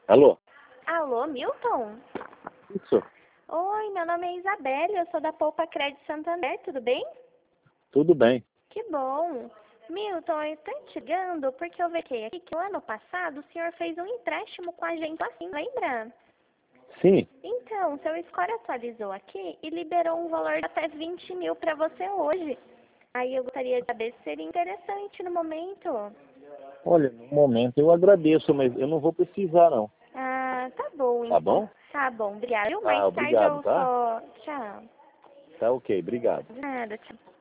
Alô? Alô, Milton? Isso, Oi, meu nome é Isabelle, eu sou da Poupa Crédito Santander, tudo bem? tudo bem. Que bom. Milton, eu estou te ligando porque eu verifiquei aqui que o ano passado o senhor fez um empréstimo com a gente assim, lembra? Sim, Então, seu score atualizou aqui e liberou um valor de até 20 mil para você hoje. Aí eu gostaria de saber se seria interessante no momento. olha, no momento eu agradeço, mas eu não vou precisar não. Ah, tá bom Tá então. bom? Tá bom, obrigada. Tá, Mais tarde obrigado, eu tá? só... Tchau. Tá ok, obrigado. De nada, tchau.